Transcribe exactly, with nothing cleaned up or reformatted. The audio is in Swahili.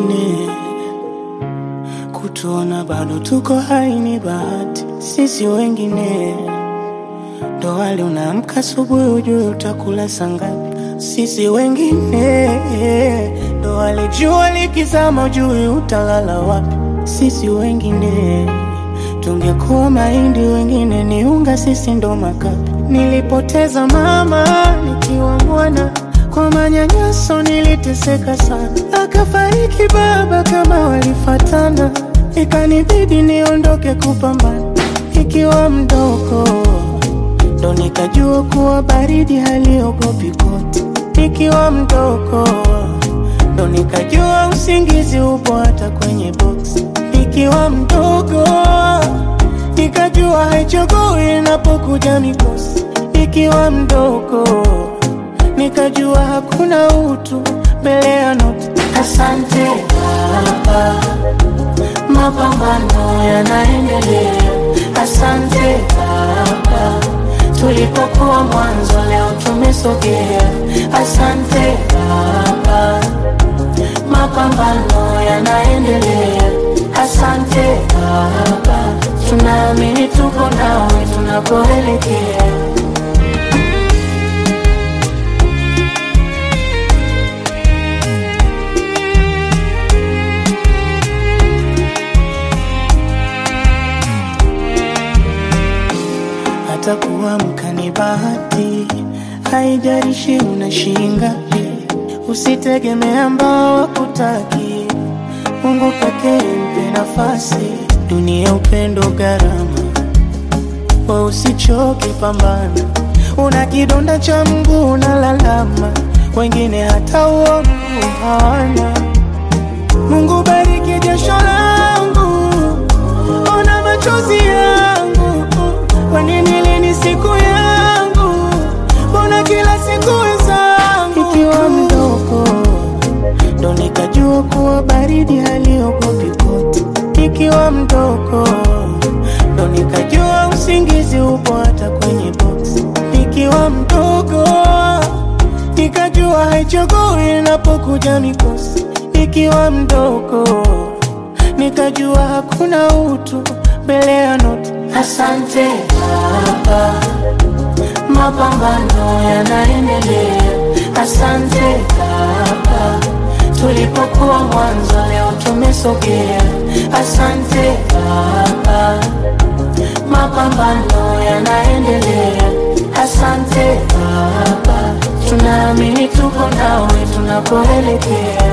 wengine, kutuona bado tuko hai ni bahati. Sisi wengine ndo wale unaamka asubuhi ujue utakula saa ngapi. Sisi wengine ndo wale jua likizama ujue utalala wapi. Sisi wengine tungekuwa mahindi, wengine ni unga, sisi ndo makapi. Nilipoteza mama nikiwa mwana, kwa manyanyaso niliteseka sana. Akafariki baba kama walifatana, ikanibidi niondoke kupambana. Nikiwa mdogo ndo nikajua kuwa baridi haliogopi koti. Nikiwa mdogo ndo nikajua usingizi upo hata kwenye box. Nikiwa mdogo nikajua haichagui inapokuja mikosi. Nikiwa mdogo nikajua hakuna utu mbele ya noti. Asante baba, mapambano yanaendelea. Asante baba, tulipokuwa mwanzo leo tumesogea. Asante baba, mapambano yanaendelea. Asante baba, tunaamini tuko nawe tunapoelekea. Hata kuamka ni bahati, haijalishi una shilingi ngapi. Usitegemee ambao wakutaki, Mungu pekee mpe nafasi. Dunia upendo gharama, wewe usichoke pambana. Una kidonda cha mguu unalalama, wengine hata uo mguu hawana. Mungu bariki jasho langu, ona machozi yangu. Kwa nini lini siku yangu, mbona kila siku wenzangu. Nikiwa mdogo ndo nikajua kuwa baridi haliogopi koti. Nikiwa mdogo ndo nikajua usingizi upo hata kwenye box. Nikiwa mdogo nikajua haichagui inapokuja mikosi. Nikiwa mdogo nikajua hakuna utu mbele ya noti. Asante baba, mapambano yanaendelea. Asante baba, tulipokuwa mwanzo leo tumesogea. Asante baba, mapambano yanaendelea. Asante baba, tunaamini tuko nawe tunapoelekea.